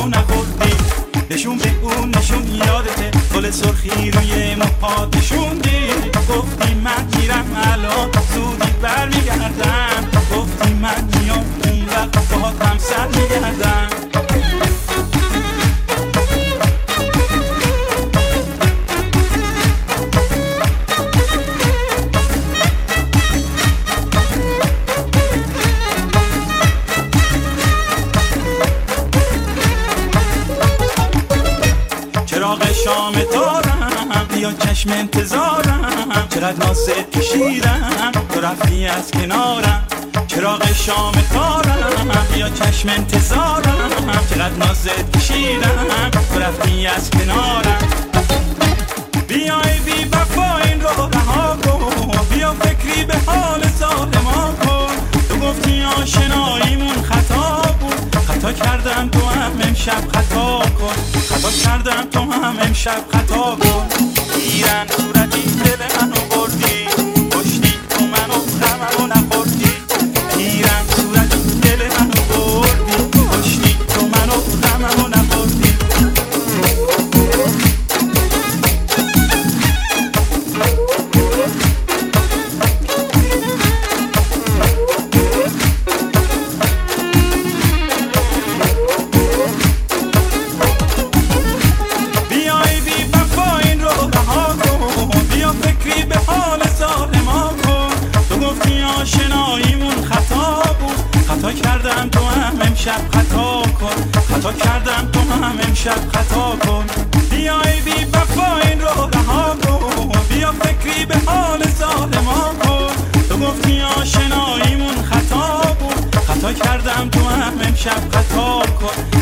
غممو نخوردی. نشون به اون نشون یادته، گل سرخی روی موهات نشوندی. گفتی من میرم الان زودی برمیگردم، گفتی من میام اون وقت باهات همسر میگردم. چراغ شام دارم بیا چشم انتظارم، چقدر نازت کشیدم تو رفتی از کنارم. چراغ شام دارم بیا چشم انتظارم، چقدر نازت کشیدم تو رفتی از کنارم. بیای بی وفا این رو رها کن، بیا فکری به حال ظالما کن. تو گفتی آشناییمون خطا بود، خطا کردم تو هم امشب خطا کن. خطا کردم تو هم امشب خطا کن. ایران صورتی دل منو بردی، کشتی تو منو غممو نخوردی. ایران صورتی دل منو بردی، کشتی تو منو غممو نخوردی. آشناییمون خطا بود، خطا کردم تو هم امشب خطا کن. خطا کردم تو هم امشب خطا کن. بیای بی وفا این رو رها کن، بیا فکری به حال ظالما کن. تو گفتی آشناییمون خطا بود، خطا کردم تو هم امشب خطا کن.